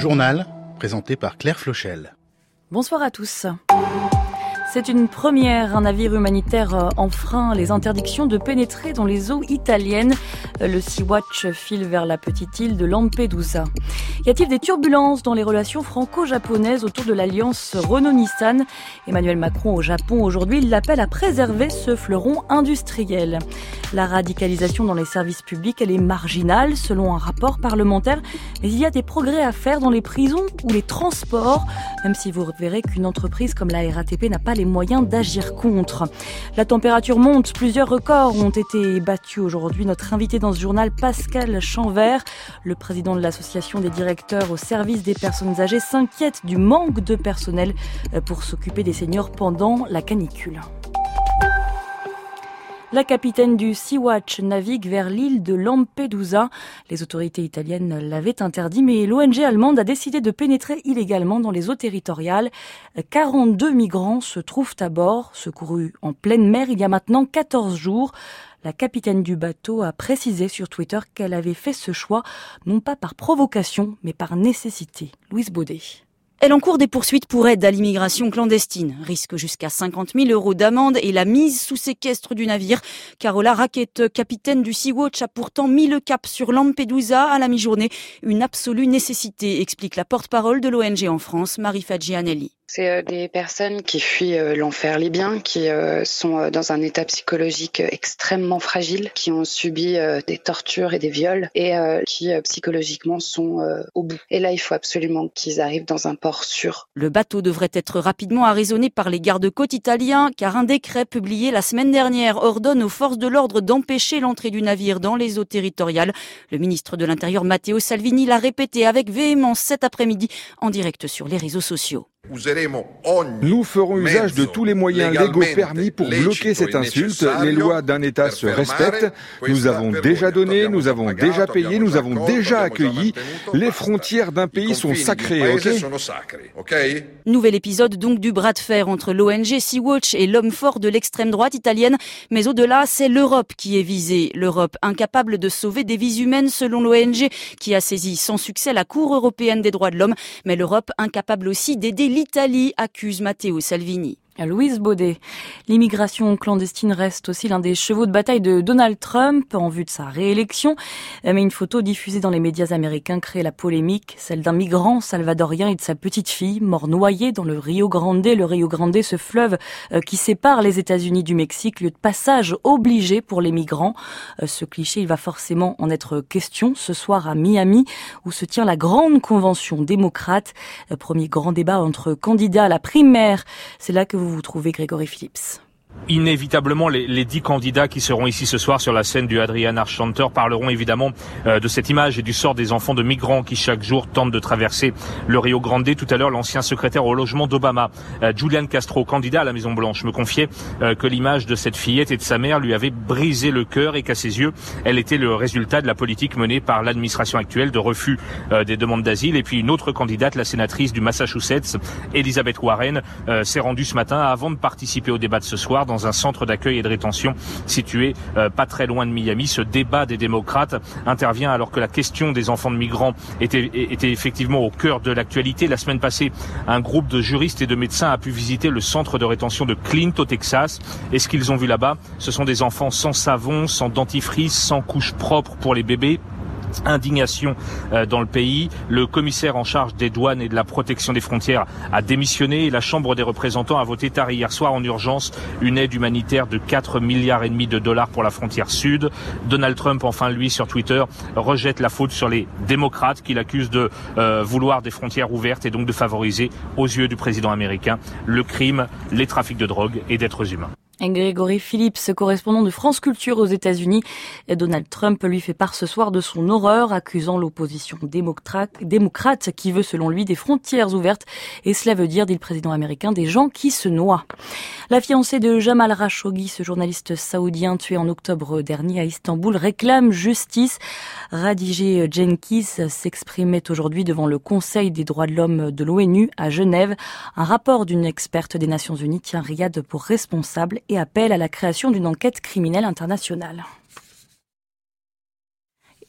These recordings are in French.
journal présenté par Claire Flochel. Bonsoir à tous. C'est une première. Un navire humanitaire enfreint les interdictions de pénétrer dans les eaux italiennes. Le Sea-Watch file vers la petite île de Lampedusa. Y a-t-il des turbulences dans les relations franco-japonaises autour de l'alliance Renault-Nissan ? Emmanuel Macron au Japon aujourd'hui, il l'appelle à préserver ce fleuron industriel. La radicalisation dans les services publics, elle est marginale selon un rapport parlementaire. Mais il y a des progrès à faire dans les prisons ou les transports, même si vous verrez qu'une entreprise comme la RATP n'a pas les moyens d'agir contre. La température monte, plusieurs records ont été battus aujourd'hui. Notre invité dans ce journal, Pascal Chanvert, le président de l'association des directeurs au service des personnes âgées, s'inquiète du manque de personnel pour s'occuper des seniors pendant la canicule. La capitaine du Sea-Watch navigue vers l'île de Lampedusa. Les autorités italiennes l'avaient interdit, mais l'ONG allemande a décidé de pénétrer illégalement dans les eaux territoriales. 42 migrants se trouvent à bord, secourus en pleine mer il y a maintenant 14 jours. La capitaine du bateau a précisé sur Twitter qu'elle avait fait ce choix, non pas par provocation, mais par nécessité. Louise Baudet. Elle encourt des poursuites pour aide à l'immigration clandestine, risque jusqu'à 50 000 € d'amende et la mise sous séquestre du navire. Carola Rackete, capitaine du Sea-Watch, a pourtant mis le cap sur Lampedusa à la mi-journée. Une absolue nécessité, explique la porte-parole de l'ONG en France, Marie Faggianelli. C'est des personnes qui fuient l'enfer libyen, qui sont dans un état psychologique extrêmement fragile, qui ont subi des tortures et des viols et qui psychologiquement sont au bout. Et là, il faut absolument qu'ils arrivent dans un port sûr. Le bateau devrait être rapidement arraisonné par les gardes-côtes italiens, car un décret publié la semaine dernière ordonne aux forces de l'ordre d'empêcher l'entrée du navire dans les eaux territoriales. Le ministre de l'Intérieur Matteo Salvini l'a répété avec véhémence cet après-midi en direct sur les réseaux sociaux. Nous ferons usage de tous les moyens légaux permis pour bloquer cette insulte. Les lois d'un État se respectent. Nous avons déjà donné, nous avons déjà payé, nous avons déjà accueilli. Les frontières d'un pays sont sacrées, ok ? Nouvel épisode donc du bras de fer entre l'ONG Sea-Watch et l'homme fort de l'extrême droite italienne. Mais au-delà, c'est l'Europe qui est visée. L'Europe incapable de sauver des vies humaines selon l'ONG qui a saisi sans succès la Cour européenne des droits de l'homme. Mais l'Europe incapable aussi d'aider l'Italie, accuse Matteo Salvini. Louise Baudet. L'immigration clandestine reste aussi l'un des chevaux de bataille de Donald Trump en vue de sa réélection. Mais une photo diffusée dans les médias américains crée la polémique, celle d'un migrant salvadorien et de sa petite fille, mort noyée dans le Rio Grande. Le Rio Grande, ce fleuve qui sépare les États-Unis du Mexique, lieu de passage obligé pour les migrants. Ce cliché, il va forcément en être question ce soir à Miami, où se tient la grande convention démocrate. Premier grand débat entre candidats à la primaire. C'est là que vous trouvez Grégory Phillips. Inévitablement, les 10 candidats qui seront ici ce soir sur la scène du Adrian Arch Center parleront évidemment de cette image et du sort des enfants de migrants qui chaque jour tentent de traverser le Rio Grande. Tout à l'heure, l'ancien secrétaire au logement d'Obama, Julian Castro, candidat à la Maison-Blanche, me confiait que l'image de cette fillette et de sa mère lui avait brisé le cœur et qu'à ses yeux, elle était le résultat de la politique menée par l'administration actuelle de refus des demandes d'asile. Et puis une autre candidate, la sénatrice du Massachusetts, Elizabeth Warren, s'est rendue ce matin avant de participer au débat de ce soir dans un centre d'accueil et de rétention situé pas très loin de Miami. Ce débat des démocrates intervient alors que la question des enfants de migrants était effectivement au cœur de l'actualité. La semaine passée, un groupe de juristes et de médecins a pu visiter le centre de rétention de Clint au Texas. Et ce qu'ils ont vu là-bas, ce sont des enfants sans savon, sans dentifrice, sans couche propre pour les bébés. Indignation dans le pays. Le commissaire en charge des douanes et de la protection des frontières a démissionné et la Chambre des représentants a voté tard hier soir en urgence une aide humanitaire de 4,5 milliards de dollars pour la frontière sud. Donald Trump, enfin lui, sur Twitter, rejette la faute sur les démocrates qu'il accuse de vouloir des frontières ouvertes et donc de favoriser, aux yeux du président américain, le crime, les trafics de drogue et d'êtres humains. Grégory Phillips, correspondant de France Culture aux États-Unis. Donald Trump lui fait part ce soir de son horreur, accusant l'opposition démocrate qui veut, selon lui, des frontières ouvertes. Et cela veut dire, dit le président américain, des gens qui se noient. La fiancée de Jamal Khashoggi, ce journaliste saoudien tué en octobre dernier à Istanbul, réclame justice. Radijeh Jenkins s'exprimait aujourd'hui devant le Conseil des droits de l'homme de l'ONU à Genève. Un rapport d'une experte des Nations Unies tient Riyad pour responsable et appelle à la création d'une enquête criminelle internationale.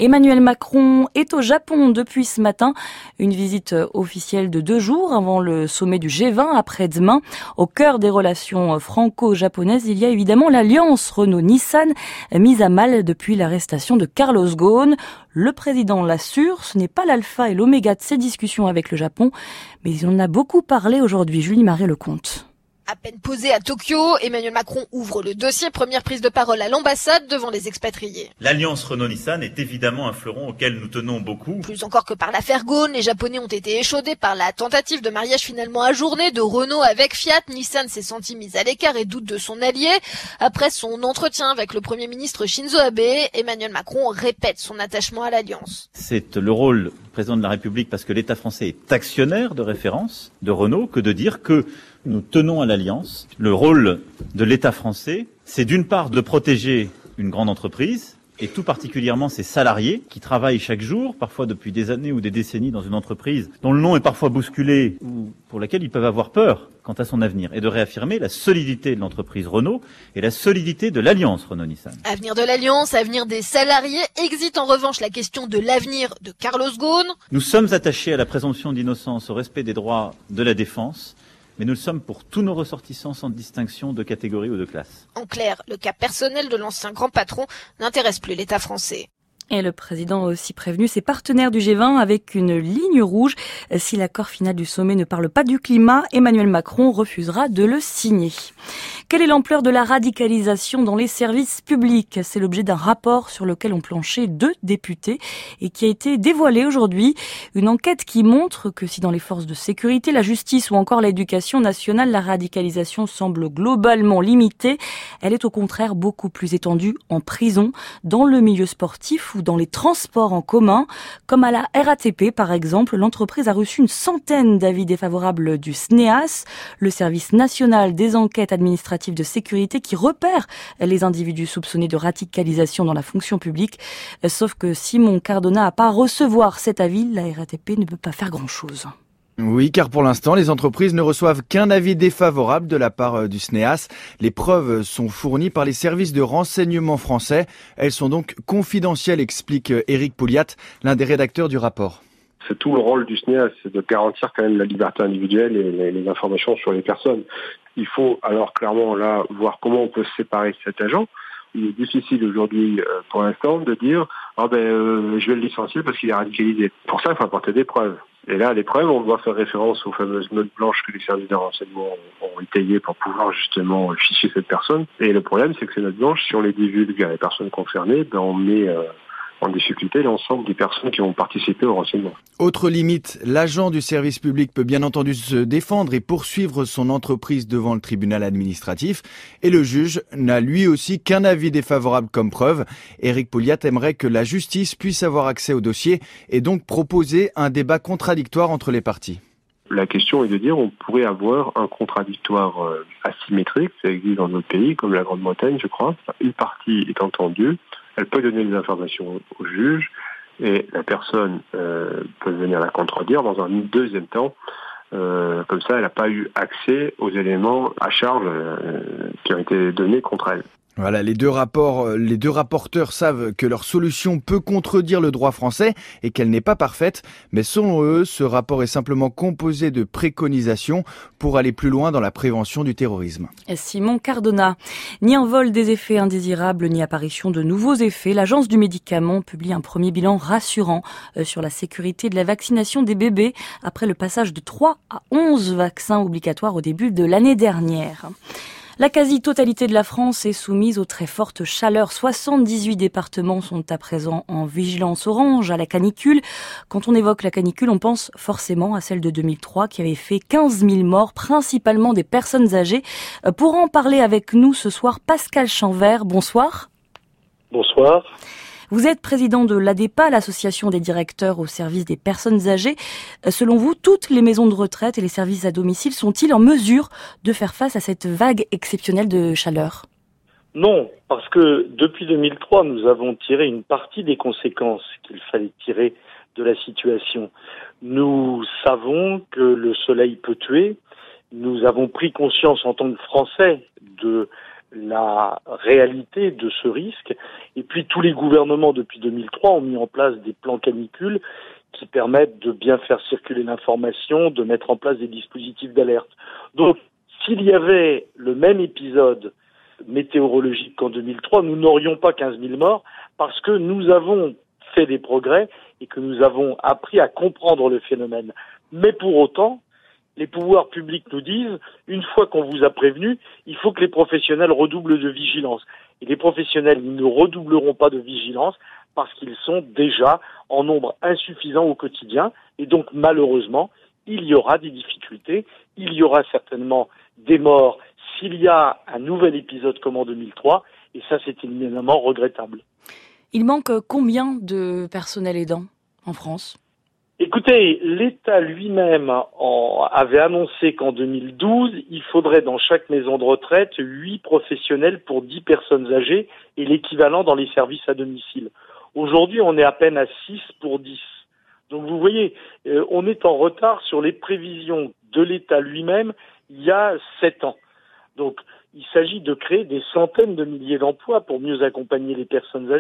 Emmanuel Macron est au Japon depuis ce matin. Une visite officielle de 2 jours avant le sommet du G20 après-demain. Au cœur des relations franco-japonaises, il y a évidemment l'alliance Renault-Nissan mise à mal depuis l'arrestation de Carlos Ghosn. Le président l'assure, ce n'est pas l'alpha et l'oméga de ses discussions avec le Japon, mais il en a beaucoup parlé aujourd'hui. Julie Marais-Lecomte. À peine posé à Tokyo, Emmanuel Macron ouvre le dossier, première prise de parole à l'ambassade devant les expatriés. L'alliance Renault-Nissan est évidemment un fleuron auquel nous tenons beaucoup. Plus encore que par l'affaire Ghosn, les Japonais ont été échaudés par la tentative de mariage finalement ajournée de Renault avec Fiat. Nissan s'est senti mise à l'écart et doute de son allié. Après son entretien avec le Premier ministre Shinzo Abe, Emmanuel Macron répète son attachement à l'alliance. C'est le rôle du président de la République, parce que l'État français est actionnaire de référence de Renault, que de dire que nous tenons à l'alliance. Le rôle de l'État français, c'est d'une part de protéger une grande entreprise, et tout particulièrement ses salariés qui travaillent chaque jour, parfois depuis des années ou des décennies dans une entreprise dont le nom est parfois bousculé ou pour laquelle ils peuvent avoir peur quant à son avenir, et de réaffirmer la solidité de l'entreprise Renault et la solidité de l'alliance Renault-Nissan. Avenir de l'alliance, avenir des salariés, existe en revanche la question de l'avenir de Carlos Ghosn. Nous sommes attachés à la présomption d'innocence, au respect des droits de la défense, mais nous le sommes pour tous nos ressortissants sans distinction de catégorie ou de classe. En clair, le cas personnel de l'ancien grand patron n'intéresse plus l'État français. Et le président a aussi prévenu ses partenaires du G20 avec une ligne rouge. Si l'accord final du sommet ne parle pas du climat, Emmanuel Macron refusera de le signer. Quelle est l'ampleur de la radicalisation dans les services publics ? C'est l'objet d'un rapport sur lequel ont planché 2 députés et qui a été dévoilé aujourd'hui. Une enquête qui montre que si dans les forces de sécurité, la justice ou encore l'éducation nationale, la radicalisation semble globalement limitée, elle est au contraire beaucoup plus étendue en prison, dans le milieu sportif ou dans les transports en commun. Comme à la RATP par exemple, l'entreprise a reçu une centaine d'avis défavorables du SNEAS, le service national des enquêtes administratives de sécurité qui repère les individus soupçonnés de radicalisation dans la fonction publique. Sauf que Simon Cardona n'a pas à recevoir cet avis, la RATP ne peut pas faire grand-chose. Oui, car pour l'instant, les entreprises ne reçoivent qu'un avis défavorable de la part du SNEAS. Les preuves sont fournies par les services de renseignement français. Elles sont donc confidentielles, explique Éric Pouliat, l'un des rédacteurs du rapport. C'est tout le rôle du SNEAS, c'est de garantir quand même la liberté individuelle et les informations sur les personnes. Il faut alors clairement là voir comment on peut se séparer de cet agent. Il est difficile aujourd'hui, pour l'instant, de dire je vais le licencier parce qu'il est radicalisé. Pour ça, il faut apporter des preuves. Et là, les preuves, on doit faire référence aux fameuses notes blanches que les services de renseignement ont étayées pour pouvoir justement ficher cette personne. Et le problème, c'est que ces notes blanches, si on les divulgue à les personnes concernées, on met en difficulté l'ensemble des personnes qui ont participé au renseignement. Autre limite, l'agent du service public peut bien entendu se défendre et poursuivre son entreprise devant le tribunal administratif. Et le juge n'a lui aussi qu'un avis défavorable comme preuve. Éric Pouliat aimerait que la justice puisse avoir accès au dossier et donc proposer un débat contradictoire entre les parties. La question est de dire on pourrait avoir un contradictoire asymétrique, ça existe dans d'autres pays comme la Grande-Bretagne je crois. Une partie est entendue, elle peut donner des informations au juge et la personne peut venir la contredire dans un deuxième temps. Comme ça, elle n'a pas eu accès aux éléments à charge qui ont été donnés contre elle. Voilà, les deux rapporteurs savent que leur solution peut contredire le droit français et qu'elle n'est pas parfaite, mais selon eux, ce rapport est simplement composé de préconisations pour aller plus loin dans la prévention du terrorisme. Simon Cardona, ni envol des effets indésirables, ni apparition de nouveaux effets, l'Agence du médicament publie un premier bilan rassurant sur la sécurité de la vaccination des bébés après le passage de 3 à 11 vaccins obligatoires au début de l'année dernière. La quasi-totalité de la France est soumise aux très fortes chaleurs. 78 départements sont à présent en vigilance orange à la canicule. Quand on évoque la canicule, on pense forcément à celle de 2003 qui avait fait 15 000 morts, principalement des personnes âgées. Pour en parler avec nous ce soir, Pascal Chanvert, bonsoir. Bonsoir. Vous êtes président de l'ADEPA, l'association des directeurs au service des personnes âgées. Selon vous, toutes les maisons de retraite et les services à domicile sont-ils en mesure de faire face à cette vague exceptionnelle de chaleur ? Non, parce que depuis 2003, nous avons tiré une partie des conséquences qu'il fallait tirer de la situation. Nous savons que le soleil peut tuer. Nous avons pris conscience en tant que Français de la réalité de ce risque. Et puis tous les gouvernements depuis 2003 ont mis en place des plans canicules qui permettent de bien faire circuler l'information, de mettre en place des dispositifs d'alerte. Donc, s'il y avait le même épisode météorologique qu'en 2003, nous n'aurions pas 15 000 morts parce que nous avons fait des progrès et que nous avons appris à comprendre le phénomène. Mais pour autant, les pouvoirs publics nous disent, une fois qu'on vous a prévenu, il faut que les professionnels redoublent de vigilance. Et les professionnels, ils ne redoubleront pas de vigilance parce qu'ils sont déjà en nombre insuffisant au quotidien. Et donc, malheureusement, il y aura des difficultés, il y aura certainement des morts s'il y a un nouvel épisode comme en 2003. Et ça, c'est éminemment regrettable. Il manque combien de personnel aidant en France ? Écoutez, l'État lui-même avait annoncé qu'en 2012, il faudrait dans chaque maison de retraite 8 professionnels pour 10 personnes âgées et l'équivalent dans les services à domicile. Aujourd'hui, on est à peine à 6 pour 10. Donc vous voyez, on est en retard sur les prévisions de l'État lui-même il y a 7 ans. Donc il s'agit de créer des centaines de milliers d'emplois pour mieux accompagner les personnes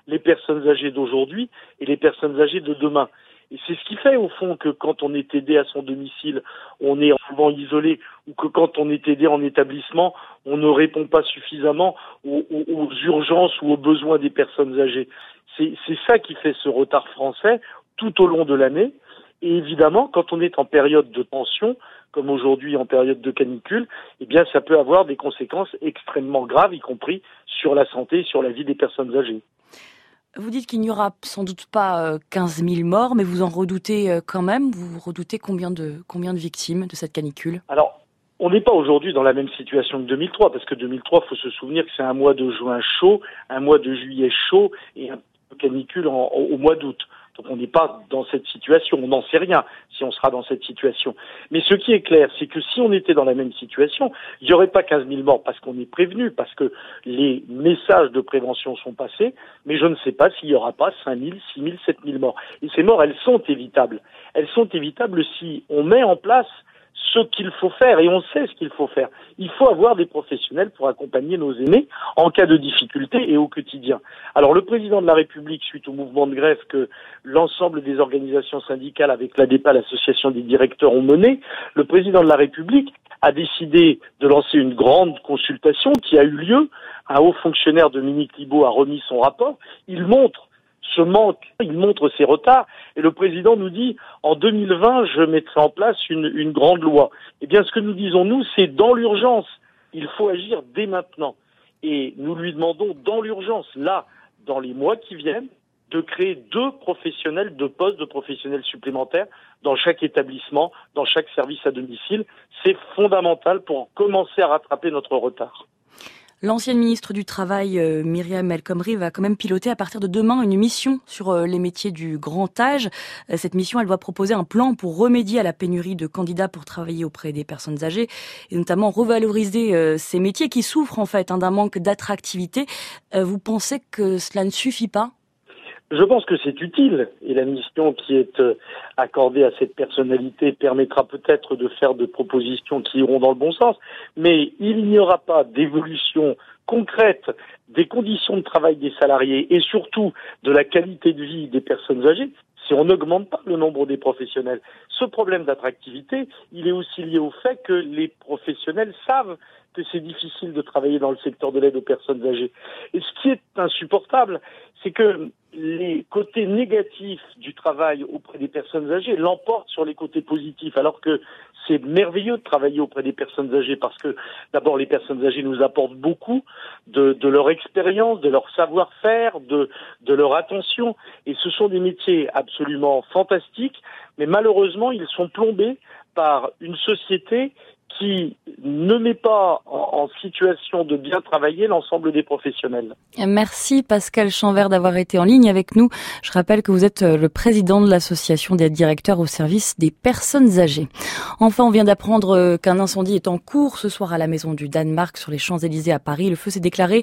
âgées d'aujourd'hui et les personnes âgées de demain. Et c'est ce qui fait, au fond, que quand on est aidé à son domicile, on est souvent isolé, ou que quand on est aidé en établissement, on ne répond pas suffisamment aux urgences ou aux besoins des personnes âgées. C'est ça qui fait ce retard français tout au long de l'année. Et évidemment, quand on est en période de tension, comme aujourd'hui en période de canicule, eh bien, ça peut avoir des conséquences extrêmement graves, y compris sur la santé et sur la vie des personnes âgées. Vous dites qu'il n'y aura sans doute pas 15 000 morts, mais vous en redoutez quand même. Vous redoutez combien de victimes de cette canicule ? Alors, on n'est pas aujourd'hui dans la même situation que 2003, parce que 2003, il faut se souvenir que c'est un mois de juin chaud, un mois de juillet chaud et un canicule au mois d'août. Donc on n'est pas dans cette situation, on n'en sait rien si on sera dans cette situation. Mais ce qui est clair, c'est que si on était dans la même situation, il n'y aurait pas 15 000 morts parce qu'on est prévenu, parce que les messages de prévention sont passés, mais je ne sais pas s'il n'y aura pas 5 000, 6 000, 7 000 morts. Et ces morts, elles sont évitables. Elles sont évitables si on met en place ce qu'il faut faire, et on sait ce qu'il faut faire. Il faut avoir des professionnels pour accompagner nos aînés en cas de difficulté et au quotidien. Alors le président de la République, suite au mouvement de grève que l'ensemble des organisations syndicales avec l'ADEPA, l'association des directeurs, ont mené, le président de la République a décidé de lancer une grande consultation qui a eu lieu. Un haut fonctionnaire, Dominique Libaud, a remis son rapport. Il montre ce manque, il montre ses retards, et le président nous dit en 2020 je mettrai en place une grande loi. Eh bien ce que nous disons nous, c'est dans l'urgence, il faut agir dès maintenant, et nous lui demandons dans l'urgence, là, dans les mois qui viennent, de créer 2 postes de professionnels supplémentaires dans chaque établissement, dans chaque service à domicile. C'est fondamental pour commencer à rattraper notre retard. L'ancienne ministre du Travail, Myriam El Khomri, va quand même piloter à partir de demain une mission sur les métiers du grand âge. Cette mission, elle doit proposer un plan pour remédier à la pénurie de candidats pour travailler auprès des personnes âgées et notamment revaloriser ces métiers qui souffrent en fait d'un manque d'attractivité. Vous pensez que cela ne suffit pas ? Je pense que c'est utile et la mission qui est accordée à cette personnalité permettra peut-être de faire des propositions qui iront dans le bon sens, mais il n'y aura pas d'évolution concrète des conditions de travail des salariés et surtout de la qualité de vie des personnes âgées si on n'augmente pas le nombre des professionnels. Ce problème d'attractivité, il est aussi lié au fait que les professionnels savent que c'est difficile de travailler dans le secteur de l'aide aux personnes âgées. Et ce qui est insupportable, c'est que les côtés négatifs du travail auprès des personnes âgées l'emportent sur les côtés positifs, alors que c'est merveilleux de travailler auprès des personnes âgées parce que d'abord les personnes âgées nous apportent beaucoup de leur expérience, de leur savoir-faire, de leur attention, et ce sont des métiers absolument fantastiques, mais malheureusement ils sont plombés par une société qui ne met pas en situation de bien travailler l'ensemble des professionnels. Merci Pascal Chanvert d'avoir été en ligne avec nous. Je rappelle que vous êtes le président de l'association des directeurs au service des personnes âgées. Enfin, on vient d'apprendre qu'un incendie est en cours ce soir à la Maison du Danemark sur les Champs-Élysées à Paris. Le feu s'est déclaré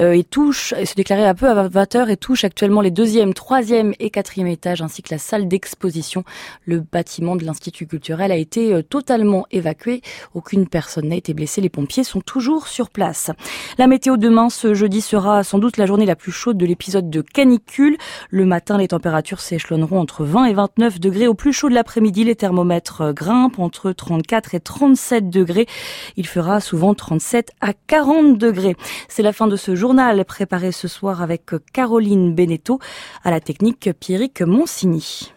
à peu à 20h et touche actuellement les 2e, 3e et 4e étages ainsi que la salle d'exposition. Le bâtiment de l'Institut culturel a été totalement évacué. Aucune personne n'a été blessée. Les pompiers sont toujours sur place. La météo demain, ce jeudi, sera sans doute la journée la plus chaude de l'épisode de canicule. Le matin, les températures s'échelonneront entre 20 et 29 degrés. Au plus chaud de l'après-midi, les thermomètres grimpent entre 34 et 37 degrés. Il fera souvent 37 à 40 degrés. C'est la fin de ce journal préparé ce soir avec Caroline Beneteau, à la technique Pierrick Monsigny.